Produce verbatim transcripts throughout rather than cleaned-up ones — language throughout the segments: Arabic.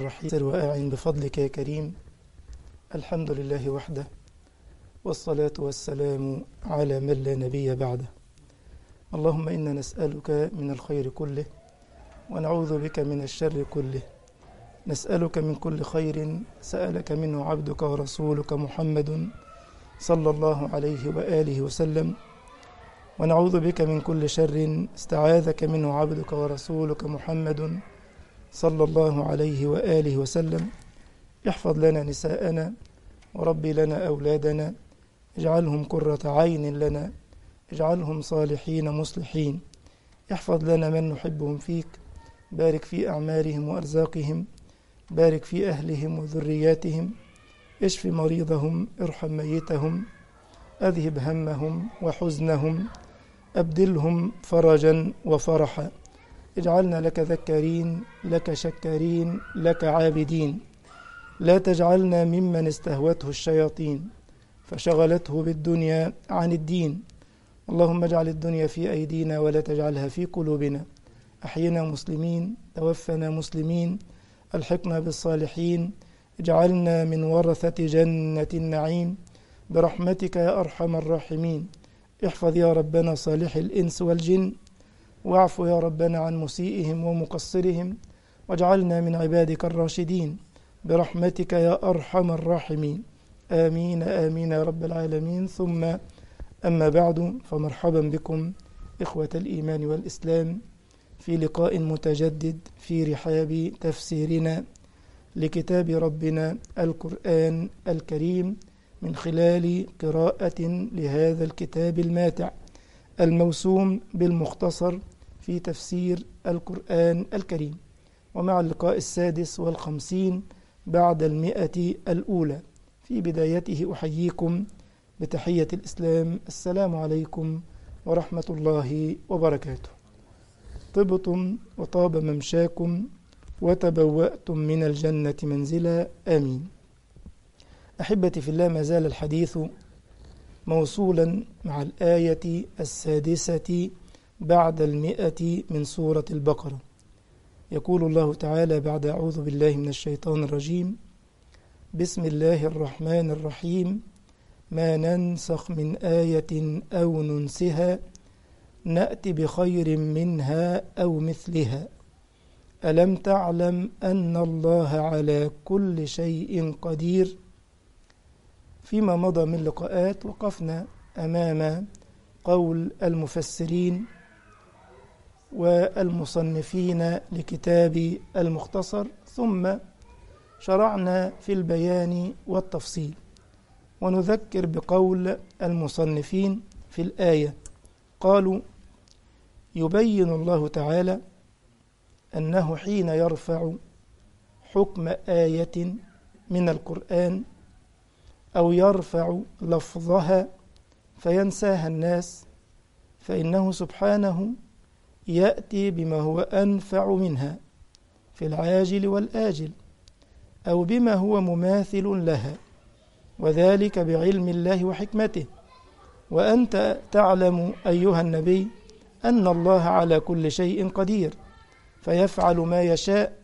الرحيم وأعن بفضلك يا كريم. الحمد لله وحده، والصلاة والسلام على من لا نبي بعده. اللهم إنا نسألك من الخير كله ونعوذ بك من الشر كله. نسألك من كل خير سألك منه عبدك ورسولك محمد صلى الله عليه وآله وسلم، ونعوذ بك من كل شر استعاذك منه عبدك ورسولك محمد صلى الله عليه وآله وسلم. احفظ لنا نساءنا وربي لنا أولادنا، اجعلهم قرة عين لنا، اجعلهم صالحين مصلحين. احفظ لنا من نحبهم فيك، بارك في أعمارهم وأرزاقهم، بارك في أهلهم وذرياتهم، اشف مريضهم، ارحم ميتهم، أذهب همهم وحزنهم، أبدلهم فرجا وفرحا. اجعلنا لك ذكارين، لك شكارين، لك عابدين. لا تجعلنا ممن استهوته الشياطين فشغلته بالدنيا عن الدين. اللهم اجعل الدنيا في أيدينا ولا تجعلها في قلوبنا. أحينا مسلمين، توفنا مسلمين، ألحقنا بالصالحين، اجعلنا من ورثة جنة النعيم برحمتك يا أرحم الراحمين. احفظ يا ربنا صالح الإنس والجن، واعف يا ربنا عن مسيئهم ومقصرهم، واجعلنا من عبادك الراشدين برحمتك يا أرحم الراحمين. آمين آمين يا رب العالمين. ثم أما بعد، فمرحبا بكم إخوة الإيمان والإسلام في لقاء متجدد في رحاب تفسيرنا لكتاب ربنا القرآن الكريم، من خلال قراءة لهذا الكتاب الماتع الموسوم بالمختصر في تفسير القرآن الكريم، ومع اللقاء السادس والخمسين بعد المئة الأولى. في بدايته أحييكم بتحية الإسلام، السلام عليكم ورحمة الله وبركاته. طبتم وطاب ممشاكم وتبوأتم من الجنة منزلا، آمين. أحبتي في الله، ما زال الحديث موصولا مع الآية السادسة بعد المئة من سورة البقرة. يقول الله تعالى بعد أعوذ بالله من الشيطان الرجيم: بسم الله الرحمن الرحيم. ما ننسخ من آية أو ننسها نأتي بخير منها أو مثلها ألم تعلم أن الله على كل شيء قدير. فيما مضى من لقاءات وقفنا أمام قول المفسرين والمصنفين لكتاب المختصر، ثم شرعنا في البيان والتفصيل. ونذكر بقول المصنفين في الآية، قالوا: يبين الله تعالى أنه حين يرفع حكم آية من القرآن أو يرفع لفظها فينساها الناس، فإنه سبحانه يأتي بما هو أنفع منها في العاجل والآجل، أو بما هو مماثل لها، وذلك بعلم الله وحكمته. وأنت تعلم أيها النبي أن الله على كل شيء قدير، فيفعل ما يشاء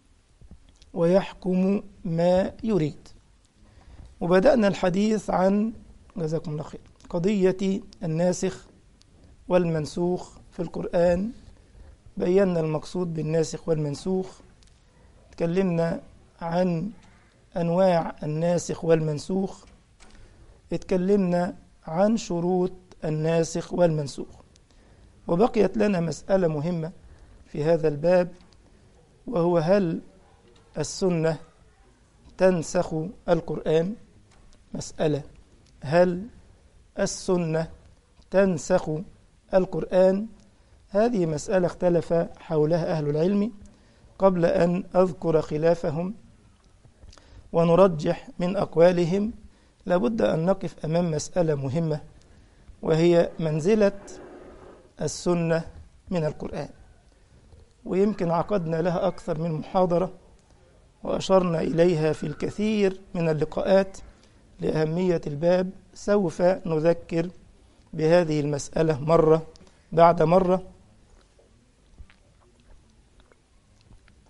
ويحكم ما يريد. وبدأنا الحديث عن جزاكم الله خير قضية الناسخ والمنسوخ في القرآن. بينا المقصود بالناسخ والمنسوخ، تكلمنا عن أنواع الناسخ والمنسوخ، اتكلمنا عن شروط الناسخ والمنسوخ. وبقيت لنا مسألة مهمة في هذا الباب، وهو هل السنة تنسخ القرآن؟ مسألة، هل السنة تنسخ القرآن؟ هذه مسألة اختلف حولها أهل العلم. قبل أن أذكر خلافهم ونرجح من أقوالهم، لابد أن نقف أمام مسألة مهمة، وهي منزلة السنة من القرآن. ويمكن عقدنا لها أكثر من محاضرة وأشرنا إليها في الكثير من اللقاءات لأهمية الباب. سوف نذكر بهذه المسألة مرة بعد مرة.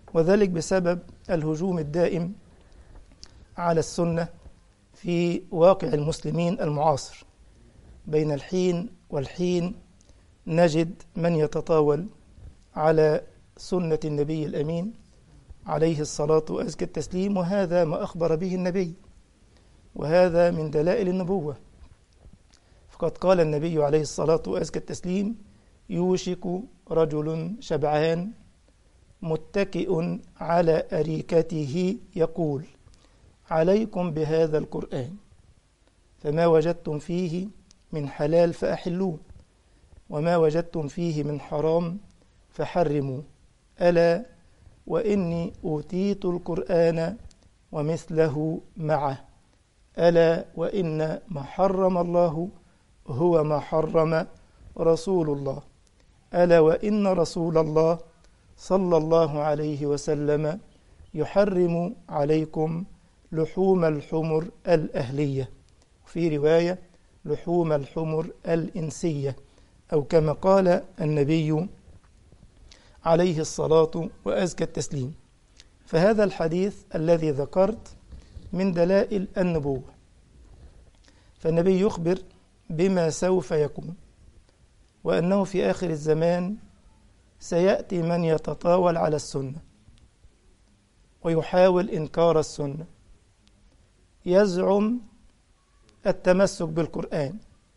وذلك بسبب الهجوم الدائم على السنة في واقع المسلمين المعاصر. بين الحين والحين نجد من يتطاول على سنة النبي الأمين عليه الصلاة وأزكى التسليم، وهذا ما أخبر به النبي، وهذا من دلائل النبوة. فقد قال النبي عليه الصلاة وأزكى التسليم: يوشك رجل شبعان متكئ على أريكته يقول: عليكم بهذا القرآن، فما وجدتم فيه من حلال فأحلوه، وما وجدتم فيه من حرام فحرموا، ألا وإني أوتيت القرآن ومثله معه، ألا وإن ما حرم الله هو ما حرم رسول الله، ألا وإن رسول الله صلى الله عليه وسلم يحرم عليكم لحوم الحمر الأهلية، في رواية لحوم الحمر الإنسية، أو كما قال النبي عليه الصلاة وأزكى التسليم. فهذا الحديث الذي ذكرت من دلائل النبوة، فالنبي يخبر بما سوف يكون، وأنه في آخر الزمان سيأتي من يتطاول على السنة ويحاول إنكار السنة، يزعم التمسك بالقرآن،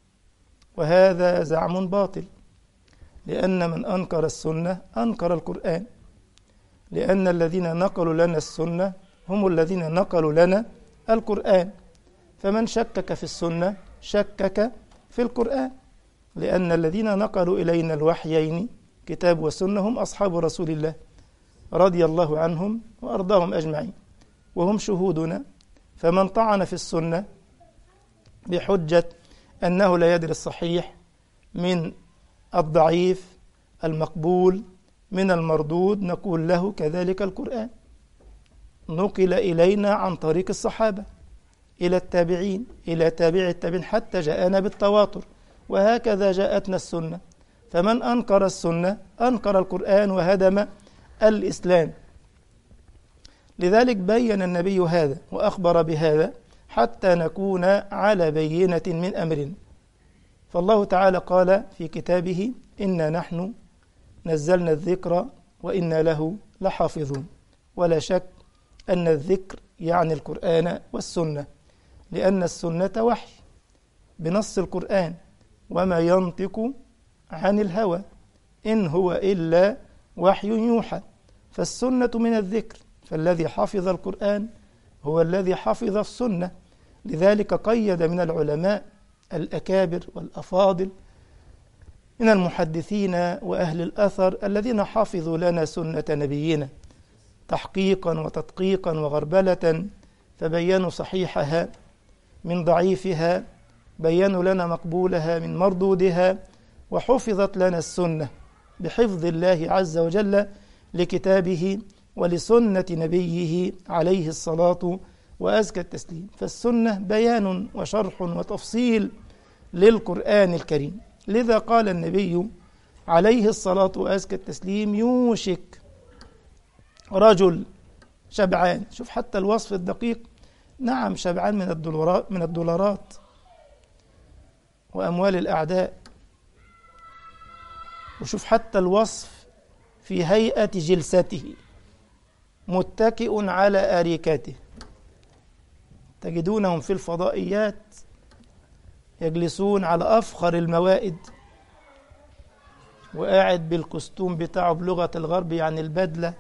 وهذا زعم باطل، لأن من أنكر السنة أنكر القرآن، لأن الذين نقلوا لنا السنة هم الذين نقلوا لنا القرآن، فمن شكك في السنة شكك في القرآن، لأن الذين نقلوا إلينا الوحيين كتاب وسنة هم أصحاب رسول الله رضي الله عنهم وأرضاهم أجمعين، وهم شهودنا. فمن طعن في السنة بحجة أنه لا يدري الصحيح من الضعيف المقبول من المردود، نقول له كذلك القرآن نقل إلينا عن طريق الصحابة إلى التابعين إلى تابع التابعين حتى جاءنا بالتواتر، وهكذا جاءتنا السنة. فمن أنكر السنة أنكر القرآن وهدم الإسلام. لذلك بين النبي هذا وأخبر بهذا حتى نكون على بينة من أمرنا. فالله تعالى قال في كتابه: إنا نحن نزلنا الذكر وإنا له لحافظون. ولا شك أن الذكر يعني القرآن والسنة، لأن السنة وحي بنص القرآن، وما ينطق عن الهوى إن هو إلا وحي يوحى. فالسنة من الذكر، فالذي حفظ القرآن هو الذي حفظ السنة. لذلك قيد من العلماء الأكابر والأفاضل من المحدثين وأهل الأثر الذين حافظوا لنا سنة نبينا تحقيقا وتدقيقا وغربلة، فبينوا صحيحها من ضعيفها، بينوا لنا مقبولها من مردودها، وحفظت لنا السنة بحفظ الله عز وجل لكتابه ولسنة نبيه عليه الصلاة وأزكى التسليم. فالسنة بيان وشرح وتفصيل للقرآن الكريم. لذا قال النبي عليه الصلاة وأزكى التسليم: يوشك رجل شبعان. شوف حتى الوصف الدقيق، نعم شبعان من الدولارات من الدولارات وأموال الأعداء. وشوف حتى الوصف في هيئة جلسته: متكئ على أريكته. تجدونهم في الفضائيات يجلسون على أفخر الموائد، وقاعد بالكستوم بتاعه بلغة الغرب، يعني البدلة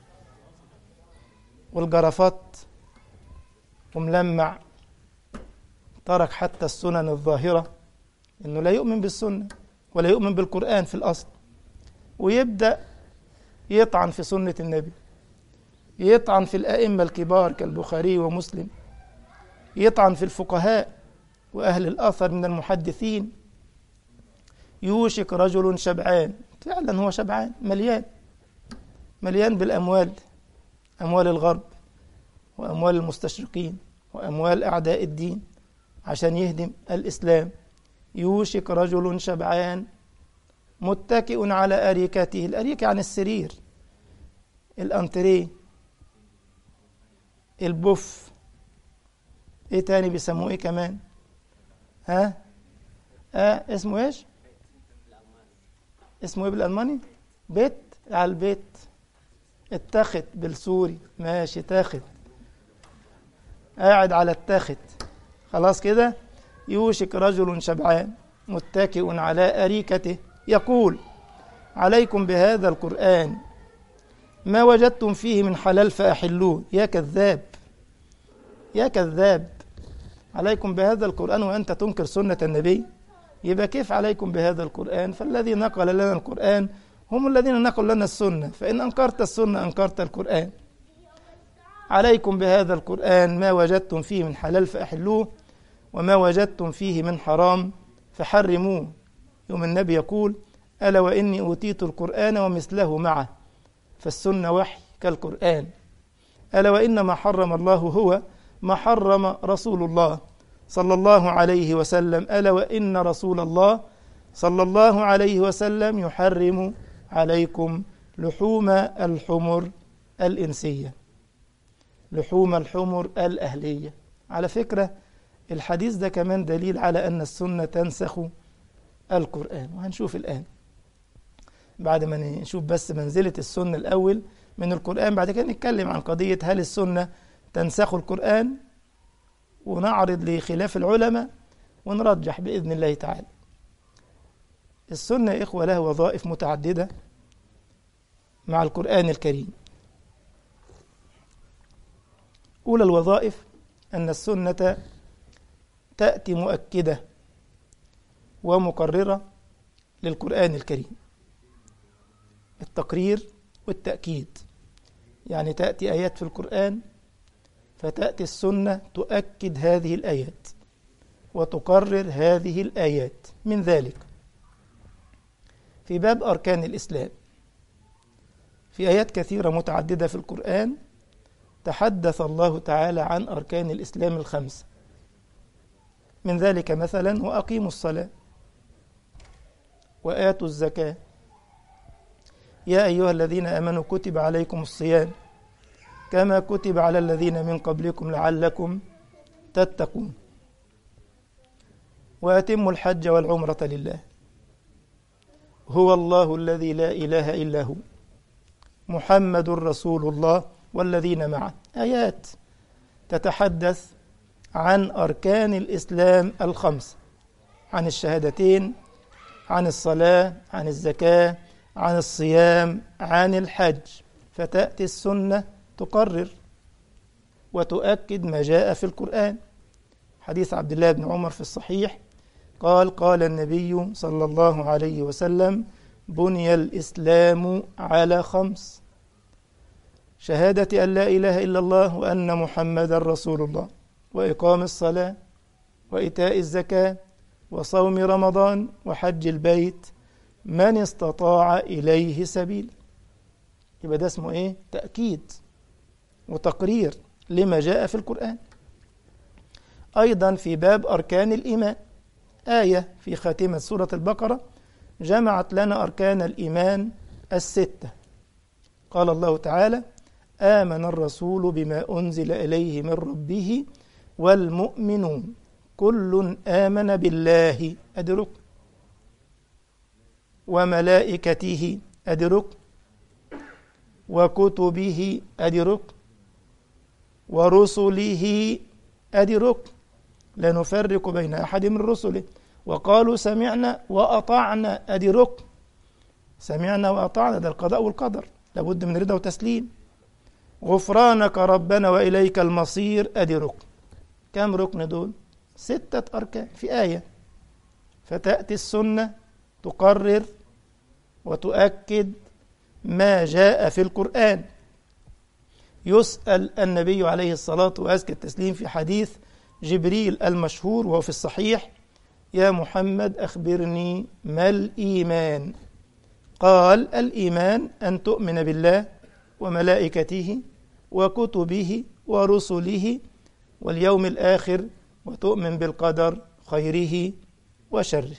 والجرافات، وملمع، ترك حتى السنن الظاهرة، إنه لا يؤمن بالسنة ولا يؤمن بالقرآن في الأصل، ويبدأ يطعن في سنة النبي، يطعن في الأئمة الكبار كالبخاري ومسلم، يطعن في الفقهاء وأهل الأثر من المحدثين. يوشك رجل شبعان، فعلا هو شبعان، مليان مليان بالأموال، أموال الغرب وأموال المستشرقين وأموال أعداء الدين عشان يهدم الإسلام. يوشك رجل شبعان متكئ على أريكته. الأريكة عن السرير، الانتريه، البوف، ايه تاني بيسموه ايه كمان؟ ها اه اسمه ايش؟ اسمه ايه بالالماني؟ بيت، على البيت. التخت بالسوري، ماشي تاخت، قاعد على التخت. خلاص كده. يوشك رجل شبعان متكئ على أريكته يقول عليكم بهذا القرآن ما وجدتم فيه من حلال فأحلوه. يا كذاب يا كذاب، عليكم بهذا القرآن وأنت تنكر سنة النبي؟ يبقى كيف عليكم بهذا القرآن؟ فالذي نقل لنا القرآن هم الذين نقلوا لنا السنة، فإن أنكرت السنة أنكرت القرآن. عليكم بهذا القرآن ما وجدتم فيه من حلال فأحلوه وما وجدتم فيه من حرام فحرموه. يوم النبي يقول ألا وإني أوتيت القرآن ومثله معه، فالسنة وحي كالقرآن. ألا وإن ما حرم الله هو ما حرم رسول الله صلى الله عليه وسلم. ألا وإن رسول الله صلى الله عليه وسلم يحرم عليكم لحوم الحمر الإنسية، لحوم الحمر الأهلية. على فكرة الحديث ده كمان دليل على أن السنة تنسخ القرآن، وهنشوف الآن بعد ما نشوف بس منزلة السنة الأول من القرآن، بعد كده نتكلم عن قضية هل السنة تنسخ القرآن، ونعرض لخلاف العلماء ونرجح بإذن الله تعالى. السنة يا إخوة لها وظائف متعددة مع القرآن الكريم. أولى الوظائف أن السنة تأتي مؤكدة ومقررة للقرآن الكريم، التقرير والتأكيد. يعني تأتي آيات في القرآن فتأتي السنة تؤكد هذه الآيات وتقرر هذه الآيات. من ذلك في باب أركان الإسلام، في آيات كثيرة متعددة في القرآن تحدث الله تعالى عن أركان الإسلام الخمسة. من ذلك مثلا وأقيموا الصلاة وآتوا الزكاة يا أيها الذين آمنوا كتب عليكم الصيام كما كتب على الذين من قبلكم لعلكم تتقون وأتموا الحج والعمرة لله هو الله الذي لا إله إلا هو محمد رسول الله والذين معه. آيات تتحدث عن أركان الإسلام الخمس، عن الشهادتين، عن الصلاة، عن الزكاة، عن الصيام، عن الحج. فتأتي السنة تقرر وتؤكد ما جاء في القرآن. حديث عبد الله بن عمر في الصحيح قال قال النبي صلى الله عليه وسلم بني الإسلام على خمس: شهادة أن لا إله إلا الله وأن محمدا رسول الله، وإقام الصلاة، وإيتاء الزكاة، وصوم رمضان، وحج البيت من استطاع إليه سبيل. يبقى ده اسمه إيه؟ تأكيد وتقرير لما جاء في القرآن. أيضا في باب أركان الإيمان آية في خاتمة سورة البقرة جمعت لنا أركان الإيمان الستة. قال الله تعالى آمن الرسول بما أنزل إليه من ربه والمؤمنون كل آمن بالله أدرك وملائكته أدرك وكتبه أدرك ورسله أدرك لا نفرق بين أحد من رسله وقالوا سمعنا وأطعنا أدرك. سمعنا وأطعنا ده القضاء والقدر، لابد من رضا وتسليم. غفرانك ربنا وإليك المصير أدرك. كم ركن دول؟ ستة أركان في آية. فتأتي السنة تقرر وتؤكد ما جاء في القرآن. يسأل النبي عليه الصلاة وأزكى التسليم في حديث جبريل المشهور وهو في الصحيح يا محمد أخبرني ما الإيمان؟ قال الإيمان أن تؤمن بالله وملائكته وكتبه ورسله واليوم الآخر وتؤمن بالقدر خيره وشره.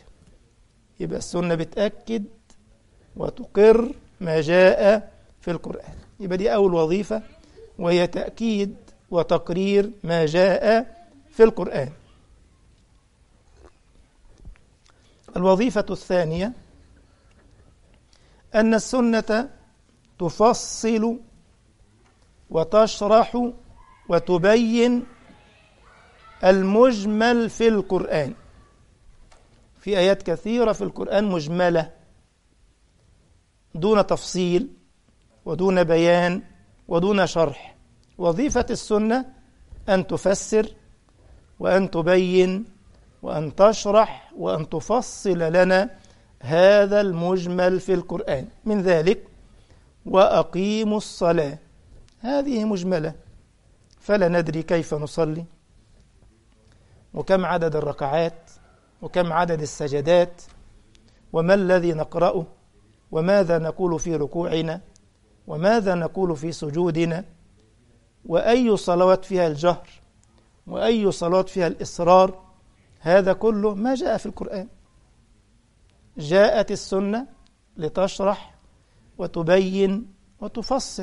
يبقى السنة بتأكد وتقر ما جاء في القرآن. يبقى دي أول وظيفة، وهي تأكيد وتقرير ما جاء في القرآن. الوظيفة الثانية أن السنة تفصل وتشرح وتبين المجمل في القرآن. في آيات كثيرة في القرآن مجملة دون تفصيل ودون بيان ودون شرح. وظيفة السنة أن تفسر وأن تبين وأن تشرح وأن تفصل لنا هذا المجمل في القرآن. من ذلك وأقيموا الصلاة، هذه مجملة، فلا ندري كيف نصلي وكم عدد الركعات وكم عدد السجدات وما الذي نقرأه وماذا نقول في ركوعنا وماذا نقول في سجودنا، وأي صلوات فيها الجهر وأي صلوات فيها الإصرار. هذا كله ما جاء في القرآن. جاءت السنة لتشرح وتبين وتفصل.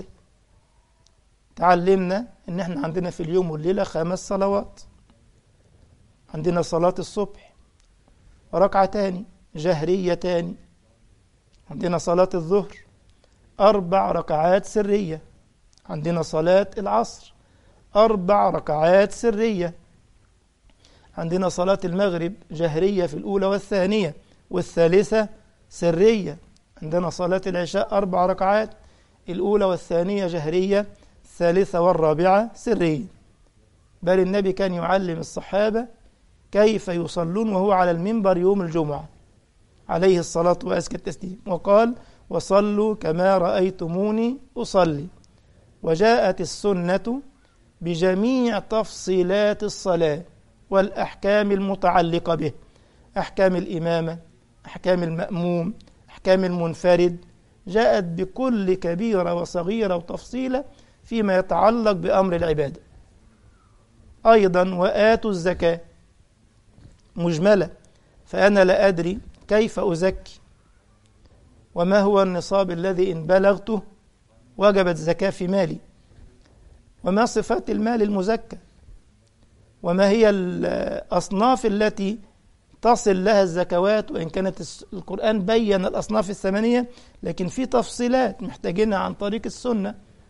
تعلمنا إن احنا عندنا في اليوم والليلة خمس صلوات. عندنا صلاة الصبح ركعتان جهريتان. عندنا صلاة الظهر أربع ركعات سرية. عندنا صلاة العصر أربع ركعات سرية. عندنا صلاة المغرب جهرية في الأولى والثانية والثالثة سرية. عندنا صلاة العشاء أربع ركعات، الأولى والثانية جهرية، الثالثة والرابعة سرية. بل النبي كان يعلم الصحابة كيف يصلون وهو على المنبر يوم الجمعة عليه الصلاة وأزكى التسليم، وقال: وصلوا كما رأيتموني أصلي. وجاءت السنة بجميع تفصيلات الصلاة والأحكام المتعلقة به، أحكام الإمامة، أحكام المأموم، أحكام المنفرد، جاءت بكل كبيرة وصغيرة وتفصيلة فيما يتعلق بأمر العبادة. أيضا وآتوا الزكاة مجملة، فأنا لا أدري كيف أزكي وما هو النصاب الذي إن بلغته وجبت زكاة في مالي، وما صفات المال المزكى، وما هي الأصناف التي تصل لها الزكوات. وإن كانت القرآن بيّن الأصناف الثمانية، لكن في تفصيلات محتاجينها عن طريق السنة.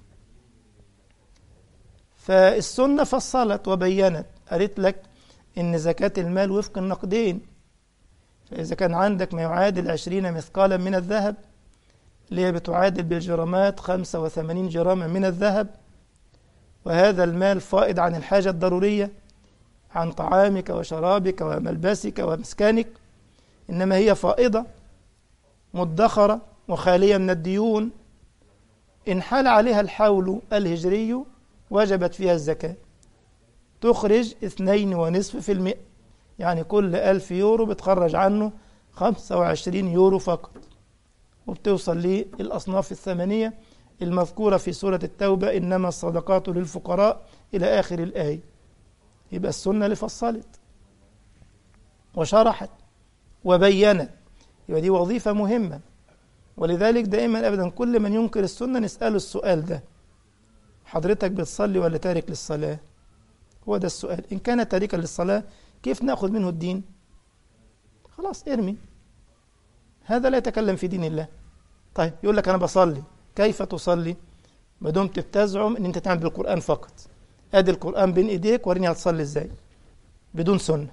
فالسنة فصلت وبيّنت، قالت لك إن زكاة المال وفق النقدين. فإذا كان عندك ما يعادل عشرين مثقالا من الذهب، اللي هي بتعادل بالجرامات خمسة وثمانين جراما من الذهب، وهذا المال فائض عن الحاجة الضرورية، عن طعامك وشرابك وملبسك ومسكنك، إنما هي فائضة مدخرة وخالية من الديون، إن حال عليها الحول الهجري وجبت فيها الزكاة، تخرج اثنين ونصف في المئة، يعني كل ألف يورو بتخرج عنه خمسة وعشرين يورو فقط، وبتوصل للأصناف الثمانية المذكورة في سورة التوبة: إنما الصدقات للفقراء إلى آخر الآية. يبقى السنة اللي فصلت وشرحت وبينت، يبقى دي وظيفة مهمة. ولذلك دائما أبدا كل من ينكر السنة نسأله السؤال ده: حضرتك بتصلي ولا تارك للصلاة؟ هو ده السؤال. إن كان تاركا للصلاة كيف نأخذ منه الدين؟ خلاص ارمي، هذا لا يتكلم في دين الله. طيب يقول لك أنا بصلي، كيف تصلي ما دمت بتزعم أن أنت تعمل بالقرآن فقط؟ أدي القرآن بين إيديك، وريني هتصلي إزاي بدون سنة.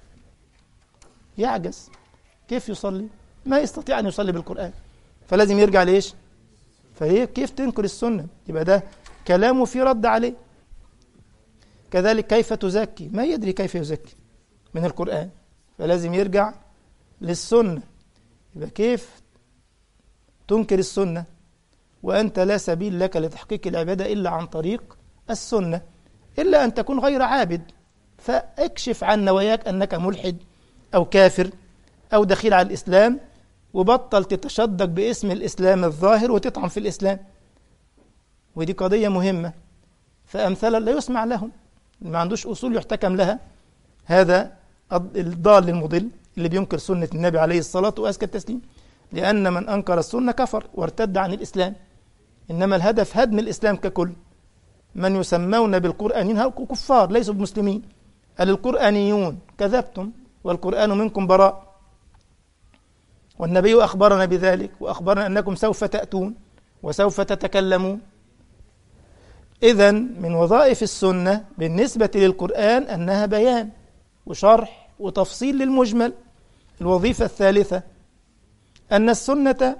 يعجز، كيف يصلي؟ ما يستطيع أن يصلي بالقرآن، فلازم يرجع ليش؟ فهي كيف تنكر السنة؟ يبقى ده كلامه في رد عليه. كذلك كيف تزكي؟ ما يدري كيف يزكي من القرآن، فلازم يرجع للسنة. يبقى كيف تنكر السنة وأنت لا سبيل لك لتحقيق العبادة إلا عن طريق السنة، إلا أن تكون غير عابد، فاكشف عن نواياك أنك ملحد أو كافر أو دخيل على الإسلام، وبطل تتشدق باسم الإسلام الظاهر وتطعن في الإسلام. ودي قضية مهمة. فأمثالا لا يسمع لهم، ما عندوش أصول يحتكم لها، هذا الضال المضل اللي بينكر سنة النبي عليه الصلاة وأزكى التسليم، لأن من أنكر السنة كفر وارتد عن الإسلام. إنما الهدف هدم الإسلام ككل. من يسمون بالقرآنيين هؤلاء كفار ليسوا بمسلمين. قال القرآنيون كذبتم والقرآن منكم براء، والنبي أخبرنا بذلك وأخبرنا أنكم سوف تأتون وسوف تتكلمون. إذن من وظائف السنة بالنسبة للقرآن أنها بيان وشرح وتفصيل للمجمل. الوظيفة الثالثة أن السنة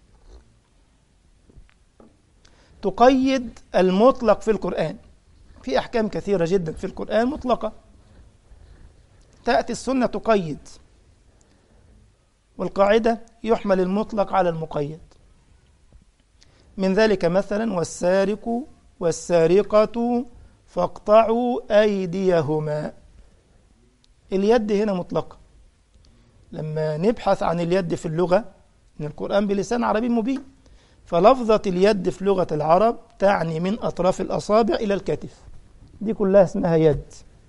تقيد المطلق في القرآن. في أحكام كثيرة جدا في القرآن مطلقة، تأتي السنة تقيد، والقاعدة يحمل المطلق على المقيد. من ذلك مثلا والسارق والسارقة فاقطعوا أيديهما. اليد هنا مطلقة. لما نبحث عن اليد في اللغة، إن القرآن بلسان عربي مبين، فلفظة اليد في لغة العرب تعني من أطراف الأصابع إلى الكتف، دي كلها اسمها يد.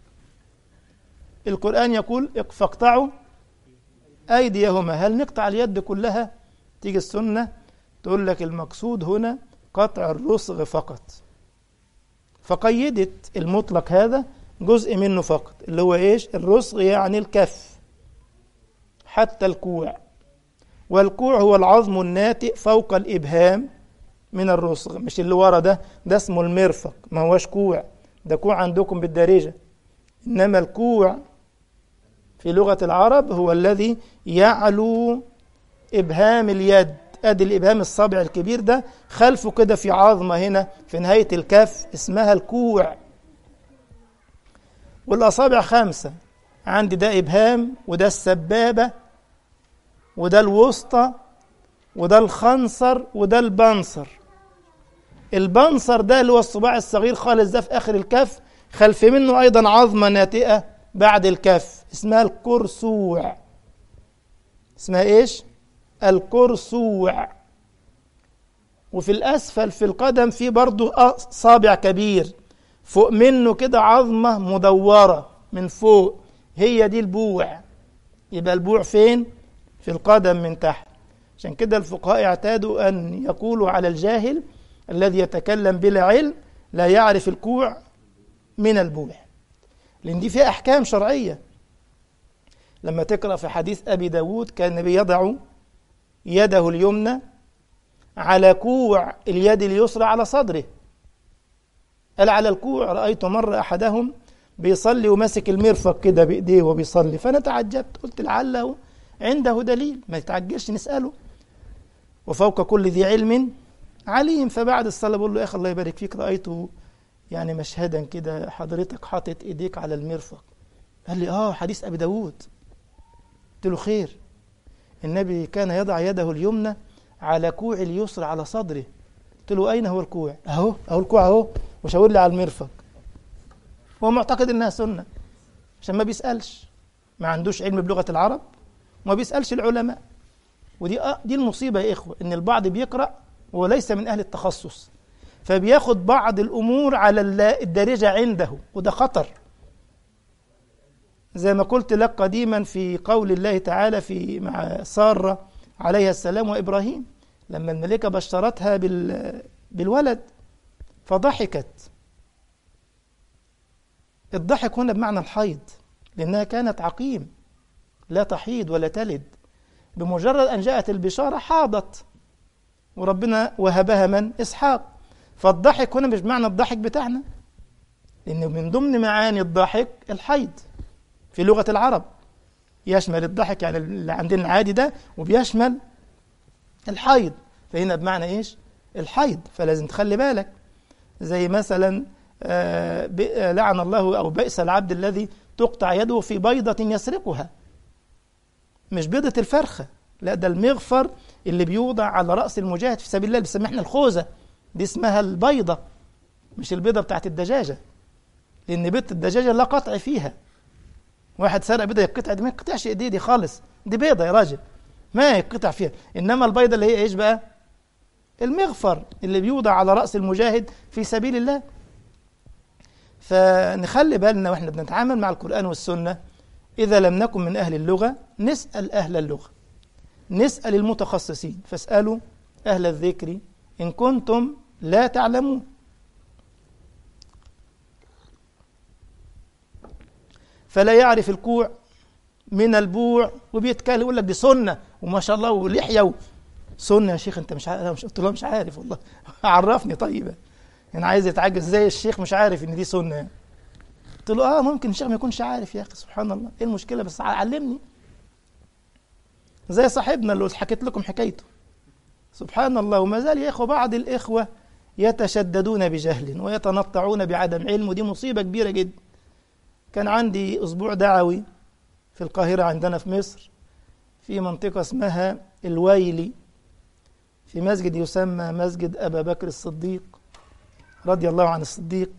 القرآن يقول فاقطعوا أيديهما، هل نقطع اليد كلها؟ تيجي السنة تقول لك المقصود هنا قطع الرسغ فقط، فقيدت المطلق هذا جزء منه فقط، اللي هو إيش؟ الرسغ يعني الكف حتى الكوع، والكوع هو العظم الناتئ فوق الإبهام من الرسغ، مش اللي ورا ده، ده اسمه المرفق، ما هوش كوع، ده كوع عندكم بالدارجة، إنما الكوع في لغة العرب هو الذي يعلو إبهام اليد. أدي الإبهام الصابع الكبير ده خلفه كده في عظمة هنا في نهاية الكف اسمها الكوع. والأصابع خمسة، عندي ده إبهام وده السبابة وده الوسطى وده الخنصر وده البنصر. البنصر ده اللي هو الصباع الصغير خالص ده في آخر الكف، خلف منه أيضا عظمة ناتئة بعد الكف اسمها الكرسوع. اسمها إيش؟ الكرسوع. وفي الأسفل في القدم في برضو صابع كبير فوق منه كده عظمة مدورة من فوق، هي دي البوع. يبقى البوع فين؟ في القدم من تحت. عشان كده الفقهاء اعتادوا أن يقولوا على الجاهل الذي يتكلم بلا علم لا يعرف الكوع من البوع، لأن دي فيها أحكام شرعية. لما تقرأ في حديث أبي داود كان النبي يضع يده اليمنى على كوع اليد اليسرى على صدره. قال على الكوع. رأيت مرة أحدهم بيصلي وماسك المرفق كده بإيديه وبيصلي، فأنا تعجبت قلت لعله عنده دليل، ما يتعجلش نسأله، وفوق كل ذي علم عليم. فبعد الصلاة بقول له يا أخي الله يبارك فيك، رأيته يعني مشهدا كده حضرتك حاطط إيديك على المرفق. قال لي آه حديث أبي داود. قلت له خير، النبي كان يضع يده اليمنى على كوع اليسرى على صدره. قلت له أين هو الكوع؟ أهو أهو الكوع أهو، وشاور لي على المرفق. هو معتقد إنها سنة عشان ما بيسألش، ما عندوش علم بلغة العرب وما بيسألش العلماء. ودي آه دي المصيبة يا إخوة، إن البعض بيقرأ وليس من أهل التخصص، فبياخد بعض الأمور على الدارجة عنده، وده خطر. زي ما قلت لك قديما في قول الله تعالى في مع سارة عليها السلام وإبراهيم لما الملكة بشرتها بال بالولد فضحكت. الضحك هنا بمعنى الحيض، لأنها كانت عقيم لا تحيض ولا تلد، بمجرد أن جاءت البشارة حاضت، وربنا وهبها من؟ إسحاق. فالضحك هنا مش معنى الضحك بتاعنا، لأنه من ضمن معاني الضحك الحيض في لغة العرب، يشمل الضحك يعني اللي عندنا العادي ده، وبيشمل الحيض، فهنا بمعنى إيش؟ الحيض. فلازم تخلي بالك. زي مثلا آه لعن الله أو بئس العبد الذي تقطع يده في بيضة يسرقها. مش بيضة الفرخة، لا، ده المغفر اللي بيوضع على رأس المجاهد في سبيل الله، بيسميه احنا الخوذة، دي اسمها البيضة، مش البيضة بتاعت الدجاجة، لأن بيضة الدجاجة لا قطع فيها. واحد سرق بيضة يقطع، دي ما يقطعش ايديه دي خالص، دي بيضة يا راجل ما يقطع فيها. إنما البيضة اللي هي ايش بقى؟ المغفر اللي بيوضع على رأس المجاهد في سبيل الله. فنخلي بالنا واحنا بنتعامل مع القرآن والسنة، إذا لم نكن من أهل اللغة نسأل أهل اللغة، نسأل المتخصصين، فاسألوا أهل الذكر إن كنتم لا تعلمون. فلا يعرف الكوع من البوع وبيتكلم يقول لك دي سنة وما شاء الله ولحية سنة. يا شيخ انت مش عارف؟ مش قلت له مش عارف والله. عرفني طيب، يعني عايز يتعجز زي الشيخ مش عارف ان دي سنة. قلت له اه ممكن الشيخ ما يكونش عارف يا اخي، سبحان الله، ايه المشكلة؟ بس علمني. زي صاحبنا اللي حكيت لكم حكايته، سبحان الله. وما زال يا اخوة بعض الاخوة يتشددون بجهل ويتنطعون بعدم علم، ودي مصيبة كبيرة جدا. كان عندي اسبوع دعوي في القاهرة عندنا في مصر، في منطقة اسمها الويلي، في مسجد يسمى مسجد أبا بكر الصديق رضي الله عن الصديق.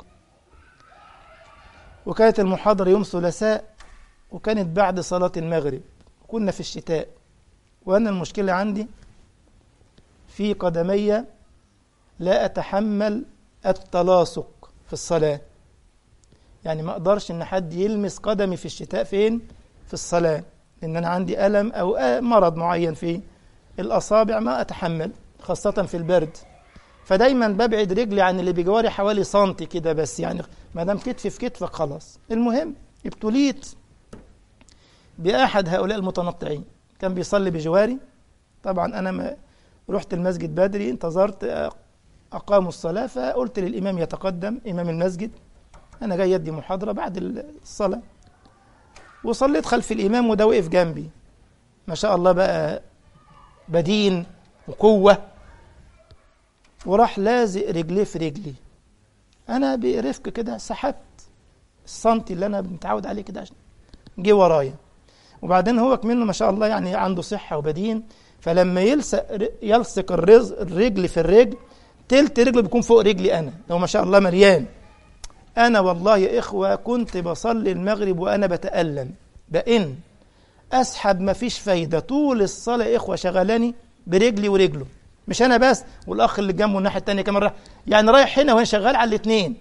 وكانت المحاضرة يوم ثلاثاء، وكانت بعد صلاة المغرب، كنا في الشتاء. وأنا المشكلة عندي في قدمي، لا أتحمل التلاصق في الصلاة، يعني ما أقدرش إن حد يلمس قدمي في الشتاء فين؟ في الصلاة، لأن أنا عندي ألم أو مرض معين في الأصابع ما أتحمل، خاصة في البرد. فدايما ببعد رجلي عن اللي بجواري حوالي سنتي كده بس، يعني ما دام كتفي في كتفك خلاص. المهم ابتليت بأحد هؤلاء المتنطعين، كان بيصلي بجواري. طبعا أنا ما رحت المسجد بدري، انتظرت أقاموا الصلاة، فقلت للإمام يتقدم، إمام المسجد، أنا جاي أدي محاضرة بعد الصلاة. وصليت خلف الإمام وده وقف جنبي، ما شاء الله بقى بدين وقوة، وراح لازق رجليه في رجلي. أنا برفق كده سحبت السنتي اللي أنا متعود عليه كده عشان جه ورايا. وبعدين هو كمنه ما شاء الله يعني عنده صحة وبدين، فلما يلصق يلصق الرز الرجل في الرجل، تلت رجله بيكون فوق رجلي أنا، لو ما شاء الله مريان. أنا والله يا إخوة كنت بصلي المغرب وأنا بتألم، بإن أسحب ما فيش فايدة طول الصلاة يا إخوة، شغلاني برجلي ورجله، مش أنا بس، والأخ اللي جنبه الناحية التانية كمان راح، يعني رايح هنا وهنا شغال على الاثنين.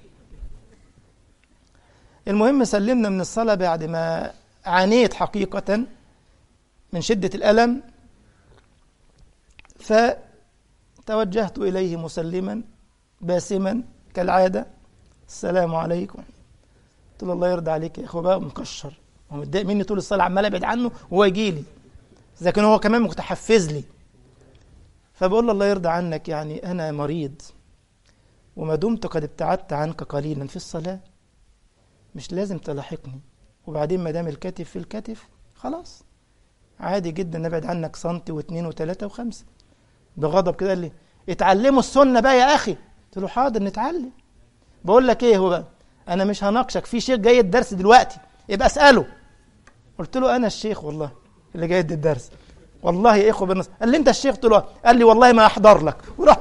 المهم سلمنا من الصلاة بعد ما عانيت حقيقة من شدة الألم، فتوجهت إليه مسلما باسما كالعادة، السلام عليكم. قلت له الله يرضى عليك يا اخوه، بقى مكشر ومتضايق مني طول الصلاه، عمال ابعد عنه وهو يجي لي، اذا كان هو كمان متحفز لي. فبقول له الله يرضى عنك، يعني انا مريض، وما دمت قد ابتعدت عنك قليلا في الصلاه مش لازم تلاحقني، وبعدين ما دام الكتف في الكتف خلاص عادي جدا نبعد عنك سنتي واثنين وثلاثه وخمسه. بغضب كده قال لي اتعلموا السنه بقى يا اخي. قلت له حاضر نتعلم. بقول لك ايه هو بقى، انا مش هناقشك في شيخ جاي الدرس دلوقتي يبقى اساله. قلت له انا الشيخ والله اللي جاي يدي الدرس، والله يا اخوه بالنص. قال لي انت الشيخ؟ قلت له قال لي والله ما احضر لك وراح.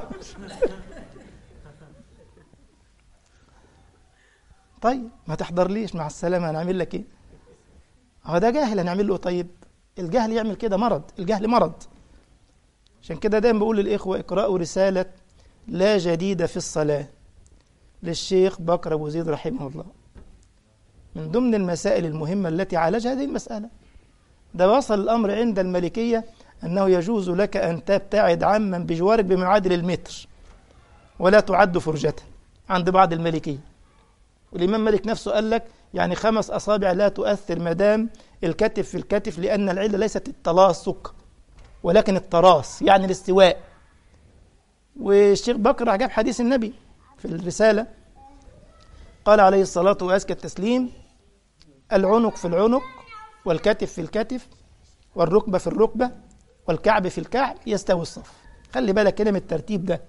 طيب ما تحضر ليش، مع السلامه، هنعمل لك ايه؟ هو ده جاهل هنعمل له. طيب الجهل يعمل كده، مرض، الجهل مرض. عشان كده دايما بقول للاخوه اقرأوا رساله لا جديد في الصلاه للشيخ بكر أبو زيد رحمه الله. من ضمن المسائل المهمة التي عالجها هذه المسألة. ده وصل الأمر عند المالكية أنه يجوز لك أن تبتعد عمن بجوارك بمعادل المتر ولا تعد فرجة عند بعض المالكية. والإمام مالك نفسه قال لك يعني خمس أصابع لا تؤثر مدام الكتف في الكتف، لأن العلة ليست التلاصق ولكن التراص، يعني الاستواء. والشيخ بكر عجب حديث النبي في الرسالة، قال عليه الصلاة وأزكى التسليم: العنق في العنق والكتف في الكتف والركبة في الركبة والكعب في الكعب يستوي الصف. خلي بالك كده من الترتيب ده.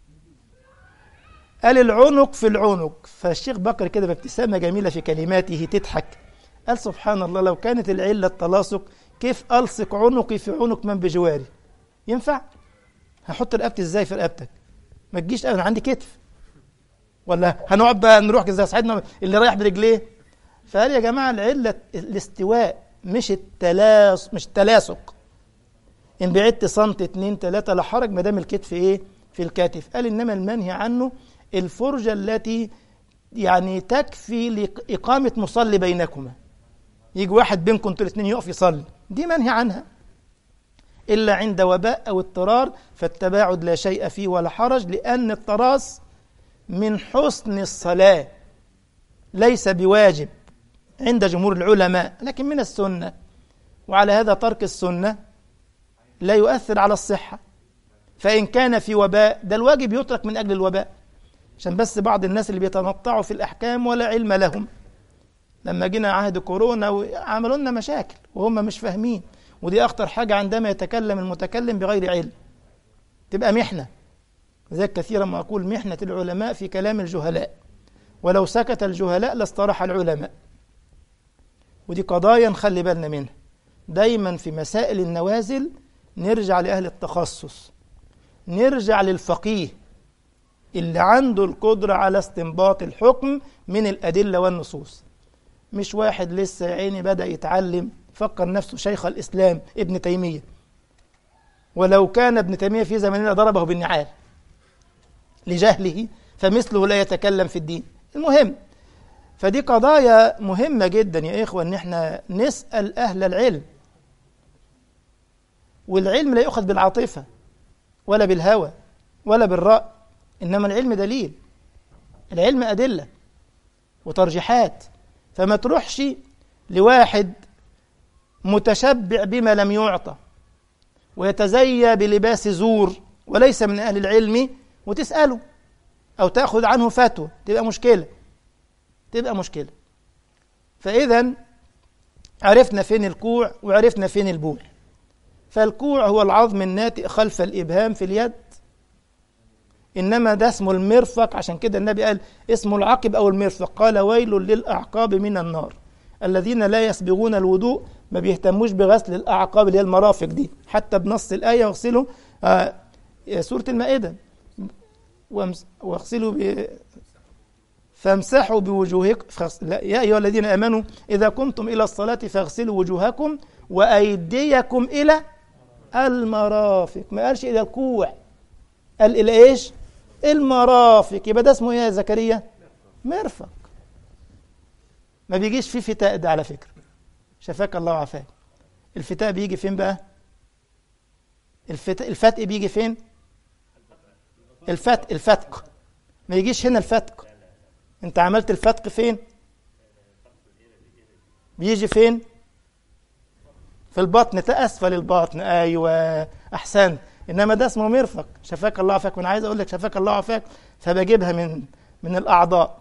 قال العنق في العنق، فالشيخ بكر كده بابتسامة جميلة في كلماته تضحك، قال سبحان الله لو كانت العلة التلاصق كيف ألصق عنقي في عنق من بجواري؟ ينفع؟ هحط رقبتي ازاي في رقبتك؟ ما تجيش انا عندي كتف، ولا هنقعد بقى نروح زي صاحبنا اللي رايح برجليه. فقال يا جماعه العله الاستواء مش التلاصق، مش التلاصق. ان بعدت سنت اتنين تلاته لا حرج ما دام الكتف ايه في الكتف. قال انما المنهي عنه الفرجه التي يعني تكفي لاقامه مصلي بينكما، يجي واحد بينكم انتوا الاثنين يقف يصلي، دي منهي عنها. إلا عند وباء أو اضطرار فالتباعد لا شيء فيه ولا حرج، لأن التراص من حسن الصلاة، ليس بواجب عند جمهور العلماء لكن من السنة، وعلى هذا ترك السنة لا يؤثر على الصحة. فإن كان في وباء، ده الواجب يترك من أجل الوباء، عشان بس بعض الناس اللي بيتنطعوا في الأحكام ولا علم لهم. لما جينا عهد كورونا عملوا لنا مشاكل وهم مش فاهمين، ودي أخطر حاجة عندما يتكلم المتكلم بغير علم، تبقى محنة. ذلك كثيرا ما أقول محنة العلماء في كلام الجهلاء، ولو سكت الجهلاء لاستراح العلماء. ودي قضايا نخلي بالنا منها دايما في مسائل النوازل، نرجع لأهل التخصص، نرجع للفقيه اللي عنده القدرة على استنباط الحكم من الأدلة والنصوص، مش واحد لسه يا عيني بدأ يتعلم فكر نفسه شيخ الإسلام ابن تيمية، ولو كان ابن تيمية في زماننا ضربه بالنعال لجهله، فمثله لا يتكلم في الدين. المهم، فدي قضايا مهمة جدا يا إخوة، إن احنا نسأل أهل العلم. والعلم لا يؤخذ بالعاطفة ولا بالهوى ولا بالرأي، إنما العلم دليل، العلم أدلة وترجيحات. فما تروحش لواحد متشبع بما لم يعطى ويتزيى بلباس زور وليس من أهل العلم وتسأله أو تأخذ عنه فتوى، تبقى مشكلة تبقى مشكلة. فإذا عرفنا فين الكوع وعرفنا فين البوع. فالكوع هو العظم الناتئ خلف الإبهام في اليد، إنما ده اسمه المرفق. عشان كده النبي قال اسمه العقب أو المرفق، قال ويل للأعقاب من النار، الذين لا يسبغون الوضوء، ما بيهتموش بغسل الأعقاب اللي هي المرافق دي، حتى بنص الآية واغسلوا آه سورة المائدة واغسلوا ب... فامسحوا بوجوهكم فغس... يا أيها الذين آمنوا إذا قمتم إلى الصلاة فاغسلوا وجوهكم وأيديكم إلى المرافق. ما قالش إلى الكوع، قال إلى إيش؟ المرافق. يبقى ده اسمه يا زكريا مرفق. ما بيجيش فيه فتاء ده على فكرة، شفاك الله وعافاك. الفتاء بيجي فين بقى؟ الفتاء الفتق بيجي فين؟ الفتق الفتق ما يجيش هنا الفتق. انت عملت الفتق فين؟ بيجي فين؟ في البطن، تأسفل البطن. ايوه احسنت. انما ده اسمه مرفق. شفاك الله وعافاك. وانا عايز اقول لك شفاك الله وعافاك، فبجيبها من من الاعضاء.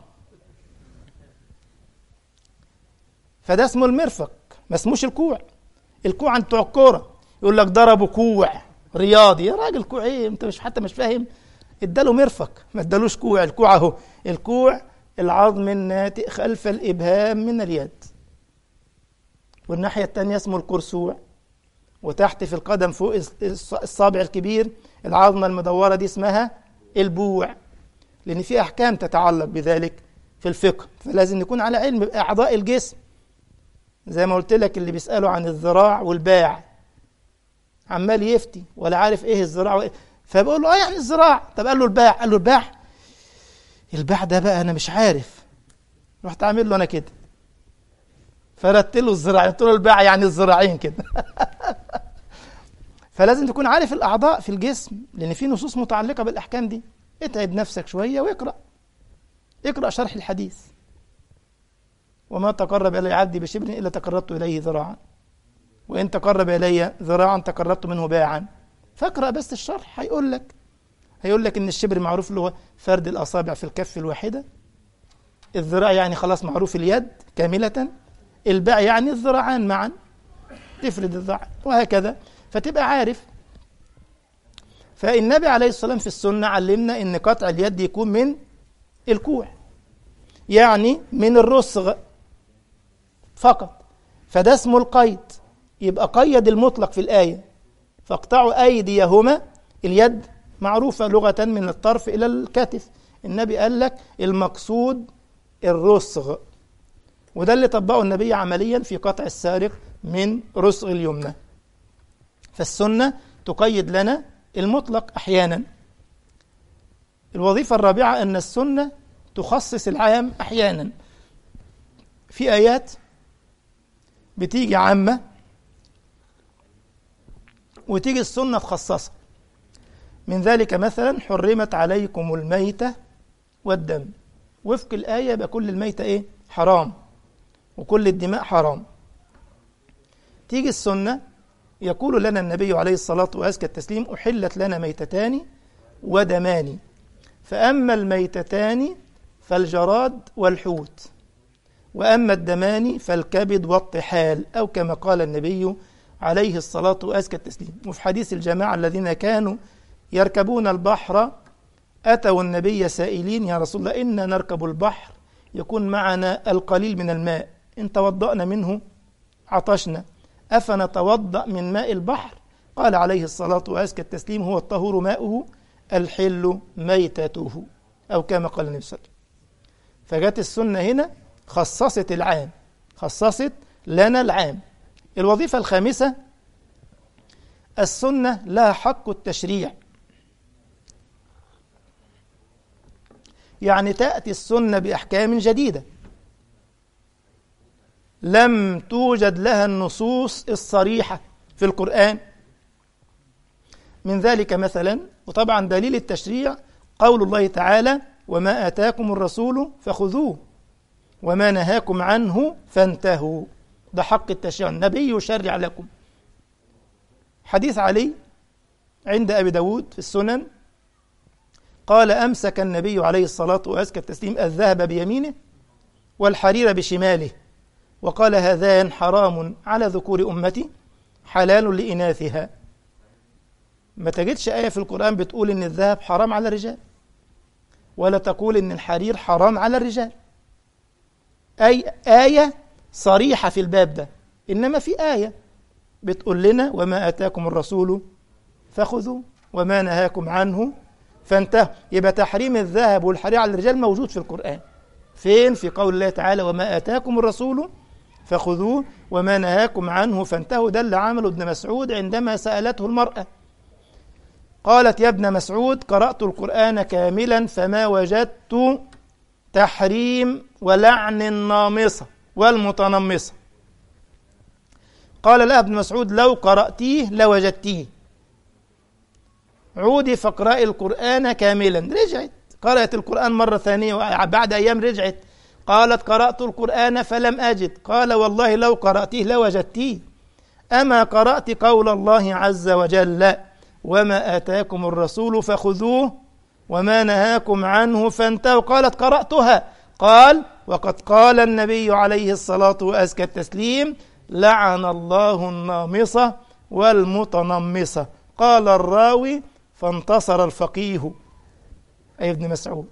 فده اسمه المرفق، ما اسموش الكوع. الكوع عند بتوع الكوره يقول لك ضربوا كوع رياضي. يا راجل كوع ايه؟ انت مش حتى مش فاهم. اداله مرفق ما ادالوش كوع. الكوع اهو، الكوع العظم الناتئ خلف الابهام من اليد، والناحيه الثانيه اسمه القرصوع، وتحت في القدم فوق الصابع الكبير العظمه المدوره دي اسمها البوع، لان في احكام تتعلق بذلك في الفقه، فلازم نكون على علم باعضاء الجسم. زي ما قلت لك اللي بيسالوا عن الذراع والباع عمال يفتي ولا عارف ايه الذراع وإيه، فبقول له اه يعني الذراع. طب قال له الباع، قال له الباع الباع ده بقى انا مش عارف. رحت عامل له انا كده، فردت له الذراع، قلت له الباع يعني الذراعين كده. فلازم تكون عارف الاعضاء في الجسم، لان في نصوص متعلقه بالاحكام دي. اتعب نفسك شويه واقرا اقرا شرح الحديث. وما تقرب الي عبدي بشبر الا تقربت اليه ذراعا، وان تقرب الي ذراعا تقربت منه باعا. فاقرا بس الشرح، هيقول لك هيقول لك ان الشبر معروف له فرد الاصابع في الكف الواحده، الذراع يعني خلاص معروف اليد كامله، الباع يعني الذراعان معا تفرد الذراع، وهكذا. فتبقى عارف. فالنبي عليه الصلاه والسلام في السنه علمنا ان قطع اليد يكون من الكوع، يعني من الرسغ فقط. فده اسمه القيد، يبقى قيد المطلق في الآية، فاقطعوا أيديهما. اليد معروفة لغة من الطرف إلى الكتف، النبي قال لك المقصود الرسغ، وده اللي طبقه النبي عمليا في قطع السارق من رسغ اليمنى. فالسنة تقيد لنا المطلق أحيانا. الوظيفة الرابعة أن السنة تخصص العام أحيانا. في آيات بتيجي عامة وتيجي السنة تخصصها. من ذلك مثلا حرمت عليكم الميتة والدم. وفق الآية يبقى كل الميتة إيه؟ حرام، وكل الدماء حرام. تيجي السنة يقول لنا النبي عليه الصلاة وأزكى التسليم: أحلت لنا ميتتان ودمان، فأما الميتتان فالجراد والحوت، وأما الدمان فالكبد والطحال، أو كما قال النبي عليه الصلاة وأزكى التسليم. وفي حديث الجماعة الذين كانوا يركبون البحر أتوا النبي سائلين: يا رسول الله، إنا نركب البحر يكون معنا القليل من الماء، إن توضأنا منه عطشنا، أفنتوضأ من ماء البحر؟ قال عليه الصلاة وأزكى التسليم: هو الطهور ماؤه الحل ميتته، أو كما قال النبي صلى الله عليه وسلم. فجت السنة هنا خصصت العام، خصصت لنا العام. الوظيفة الخامسة: السنة لها حق التشريع. يعني تأتي السنة بأحكام جديدة لم توجد لها النصوص الصريحة في القرآن. من ذلك مثلا، وطبعا دليل التشريع قول الله تعالى: وما آتاكم الرسول فخذوه وما نهاكم عنه فانتهوا. ده حق التشريع، النبي يشرع لكم. حديث علي عند أبي داود في السنن قال: أمسك النبي عليه الصلاة وأزكى التسليم الذهب بيمينه والحرير بشماله، وقال: هذان حرام على ذكور أمتي حلال لإناثها. ما تجدش آية في القرآن بتقول إن الذهب حرام على الرجال، ولا تقول إن الحرير حرام على الرجال. أي آية صريحة في الباب ده. إنما في آية بتقول لنا: وما آتاكم الرسول فخذوا وما نهاكم عنه فانتهوا. يبقى تحريم الذهب والحرير على الرجال موجود في القرآن. فين؟ في قول الله تعالى: وما آتاكم الرسول فخذوه وما نهاكم عنه فانتهوا. ده اللي عمله ابن مسعود عندما سألته المرأة، قالت: يا ابن مسعود، قرأت القرآن كاملا فما وجدت تحريم ولعن النامصة والمتنمصة. قال لها ابن مسعود: لو قرأتيه لوجدتيه، عودي فاقرأي القرآن كاملا. رجعت قرأت القرآن مرة ثانية، بعد أيام رجعت قالت: قرأت القرآن فلم أجد. قال: والله لو قرأتيه لوجدتيه. أما قرأت قول الله عز وجل: وما آتاكم الرسول فخذوه وما نهاكم عنه فانتهوا؟ قالت: قرأتها. قال: وقد قال النبي عليه الصلاة وأزكى التسليم: لعن الله النامصة والمتنمصة. قال الراوي: فانتصر الفقيه، أي ابن مسعود.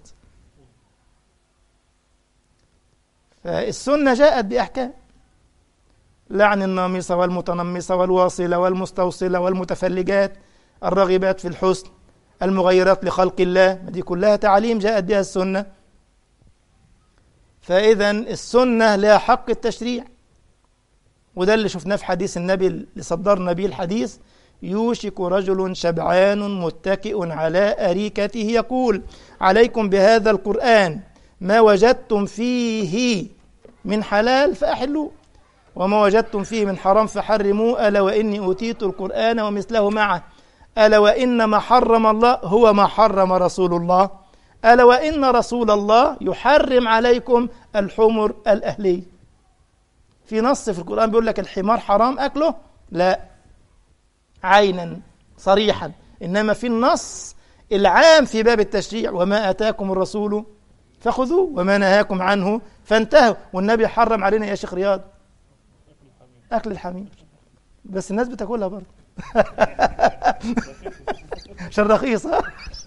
فالسنة جاءت بأحكام: لعن النامصة والمتنمصة والواصلة والمستوصلة والمتفلجات، الراغبات في الحسن، المغيرات لخلق الله. دي كلها تعليم جاءت بها السنة. فإذا السنة لها حق التشريع، وده اللي شفناه في حديث النبي اللي صدرنا به الحديث: يوشك رجل شبعان متكئ على أريكته يقول: عليكم بهذا القرآن، ما وجدتم فيه من حلال فأحلوا وما وجدتم فيه من حرام فحرموا، ألا وإني أوتيت القرآن ومثله معه، ألا وإن ما حرم الله هو ما حرم رسول الله، ألا وإن رسول الله يحرم عليكم الحمر الأهلية. في نص في القرآن بيقول لك الحمار حرام أكله؟ لا، عينا صريحا. إنما في النص العام في باب التشريع: وما آتاكم الرسول فخذوه وما نهاكم عنه فانتهوا. والنبي حرم علينا يا شيخ رياض أكل الحمير، بس الناس بتاكلها برضه عشان رخيصة.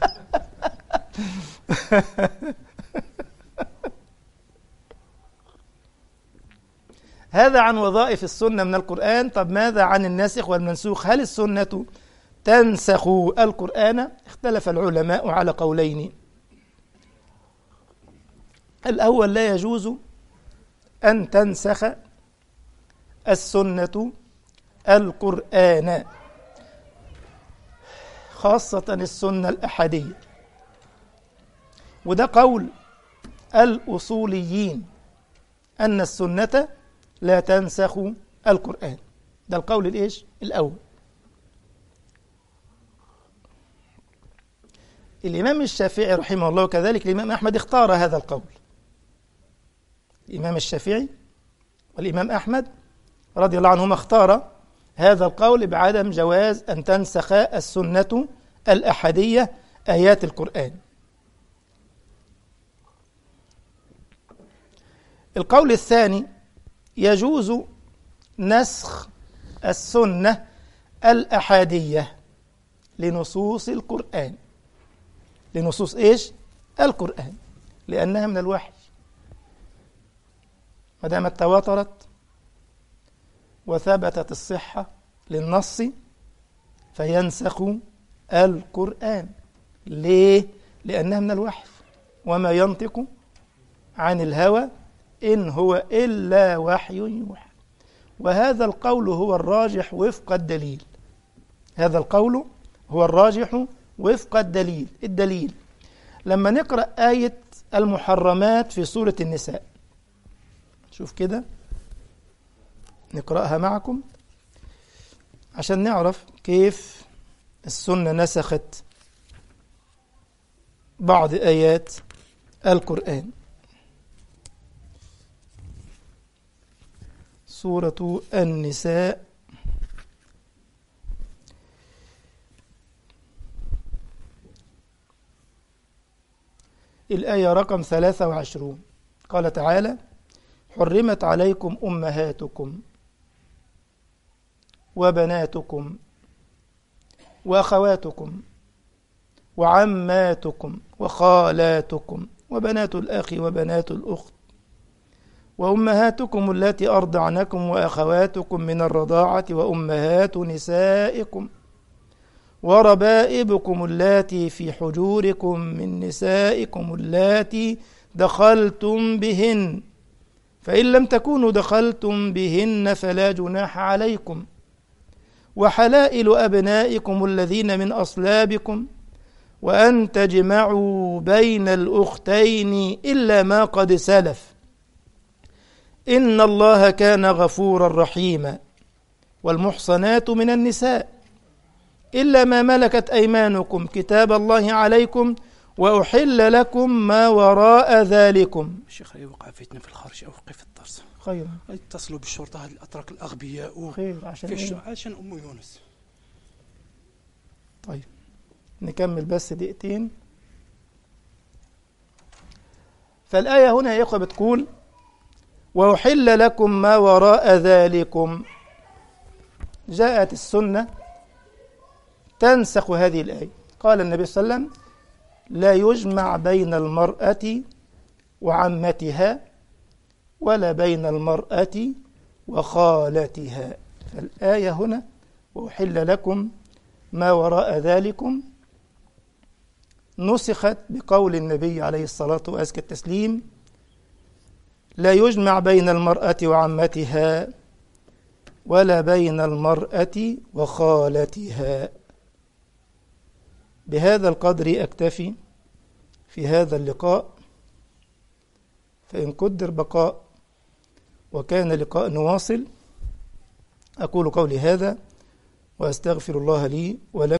هذا عن وظائف السنة من القرآن. طب ماذا عن الناسخ والمنسوخ؟ هل السنة تنسخ القرآن؟ اختلف العلماء على قولين. الأول: لا يجوز أن تنسخ السنة القرآن، خاصة السنة الأحادية، وده قول الأصوليين أن السنة لا تنسخ القرآن. ده القول الإيش؟ الأول. الإمام الشافعي رحمه الله وكذلك الإمام أحمد اختار هذا القول. الإمام الشافعي والإمام أحمد رضي الله عنهما اختار هذا القول بعدم جواز أن تنسخ السنة الأحادية آيات القرآن. القول الثاني يجوز نسخ السنة الأحادية لنصوص القرآن. لنصوص إيش؟ القرآن، لأنها من الوحي، ما دامت تواترت وثبتت الصحة للنص فينسخ القرآن. ليه؟ لأنها من الوحي، وما ينطق عن الهوى إن هو إلا وحي يوحى. وهذا القول هو الراجح وفق الدليل. هذا القول هو الراجح وفق الدليل. الدليل لما نقرأ آية المحرمات في سورة النساء، شوف كده نقرأها معكم عشان نعرف كيف السنة نسخت بعض آيات القرآن. سورة النساء الآية رقم ثلاثة وعشرون، قال تعالى: حرمت عليكم أمهاتكم وبناتكم وأخواتكم وعماتكم وخالاتكم وبنات الأخ وبنات الأخت وأمهاتكم اللاتي أرضعنكم وأخواتكم من الرضاعة وأمهات نسائكم وربائبكم اللاتي في حجوركم من نسائكم اللاتي دخلتم بهن، فإن لم تكونوا دخلتم بهن فلا جناح عليكم، وحلائل أبنائكم الذين من أصلابكم، وأن تجمعوا بين الأختين إلا ما قد سلف، إن الله كان غفورا رحيما. والمحصنات من النساء إلا ما ملكت أيمانكم كتاب الله عليكم وأحل لكم ما وراء ذلكم. شيخ يوقع فتنة في الخارج أوقف الدرس. خير. اتصلوا بالشرطة، هذه الأتراك الأغبياء. خير. عشان إيه؟ عشان أم يونس. طيب نكمل بس دقيقتين. فالآية هنا يا إخوة بتقول: وأحل لكم ما وراء ذلكم. جاءت السنة تنسخ هذه الآية. قال النبي صلى الله عليه وسلم: لا يجمع بين المرأة وعمتها ولا بين المرأة وخالتها. فالآية هنا: وأحل لكم ما وراء ذلكم نسخت بقول النبي عليه الصلاة وأزكى التسليم: لا يجمع بين المرأة وعمتها ولا بين المرأة وخالتها. بهذا القدر أكتفي في هذا اللقاء، فإن قدر بقاء وكان لقاء نواصل. أقول قولي هذا وأستغفر الله لي ولكم.